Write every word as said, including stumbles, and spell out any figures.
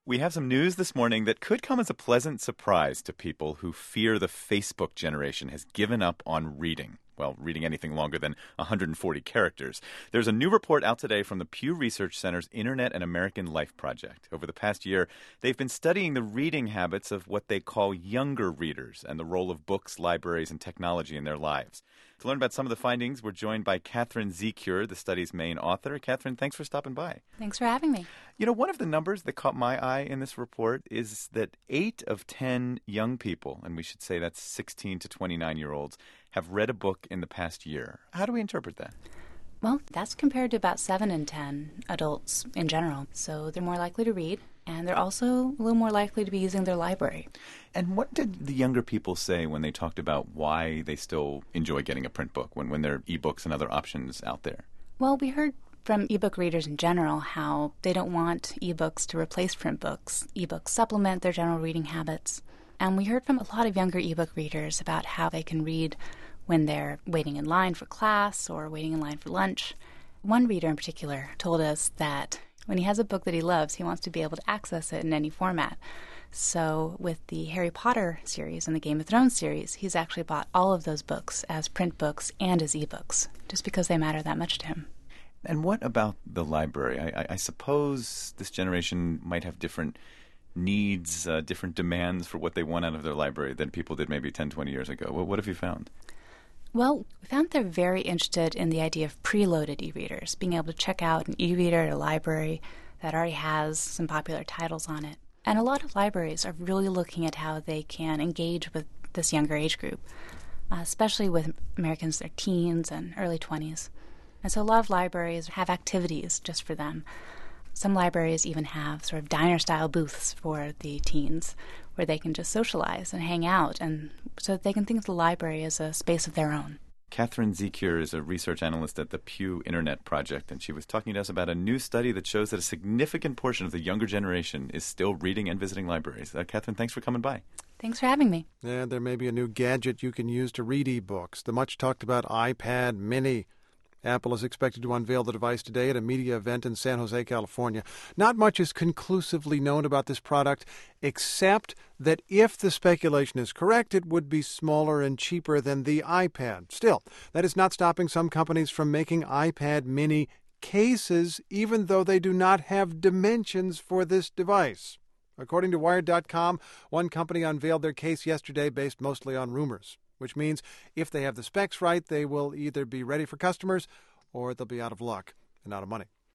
We have some news this morning that could come as a pleasant surprise to people who fear the Facebook generation has given up on reading. Well, reading anything longer than one hundred forty characters. There's a new report out today from the Pew Research Center's Internet and American Life Project. Over the past year, they've been studying the reading habits of what they call younger readers and the role of books, libraries, and technology in their lives. To learn about some of the findings, we're joined by Catherine Ziekhuur, the study's main author. Catherine, thanks for stopping by. Thanks for having me. You know, one of the numbers that caught my eye in this report is that eight of ten young people, and we should say that's sixteen to twenty-nine-year-olds, have read a book in the past year. How do we interpret that? Well, that's compared to about seven in ten adults in general. So they're more likely to read, and they're also a little more likely to be using their library. And what did the younger people say when they talked about why they still enjoy getting a print book when, when there are ebooks and other options out there? Well, we heard from ebook readers in general how they don't want ebooks to replace print books. Ebooks supplement their general reading habits. And we heard from a lot of younger ebook readers about how they can read when they're waiting in line for class or waiting in line for lunch. One reader in particular told us that when he has a book that he loves, he wants to be able to access it in any format. So with the Harry Potter series and the Game of Thrones series, he's actually bought all of those books as print books and as ebooks, just because they matter that much to him. And what about the library? I, I, I suppose this generation might have different needs, uh, different demands for what they want out of their library than people did maybe ten, twenty years ago. What, what have you found? Well, we found they're very interested in the idea of preloaded e-readers, being able to check out an e-reader at a library that already has some popular titles on it. And a lot of libraries are really looking at how they can engage with this younger age group, uh, especially with Americans in their teens and early twenties. And so a lot of libraries have activities just for them. Some libraries even have sort of diner-style booths for the teens where they can just socialize and hang out, and so that they can think of the library as a space of their own. Catherine Ziekhuur is a research analyst at the Pew Internet Project, and she was talking to us about a new study that shows that a significant portion of the younger generation is still reading and visiting libraries. Uh, Catherine, thanks for coming by. Thanks for having me. And there may be a new gadget you can use to read e-books. The much-talked-about iPad Mini. Apple is expected to unveil the device today at a media event in San Jose, California. Not much is conclusively known about this product, except that if the speculation is correct, it would be smaller and cheaper than the iPad. Still, that is not stopping some companies from making iPad Mini cases, even though they do not have dimensions for this device. According to Wired dot com, one company unveiled their case yesterday based mostly on rumors, which means if they have the specs right, they will either be ready for customers or they'll be out of luck and out of money.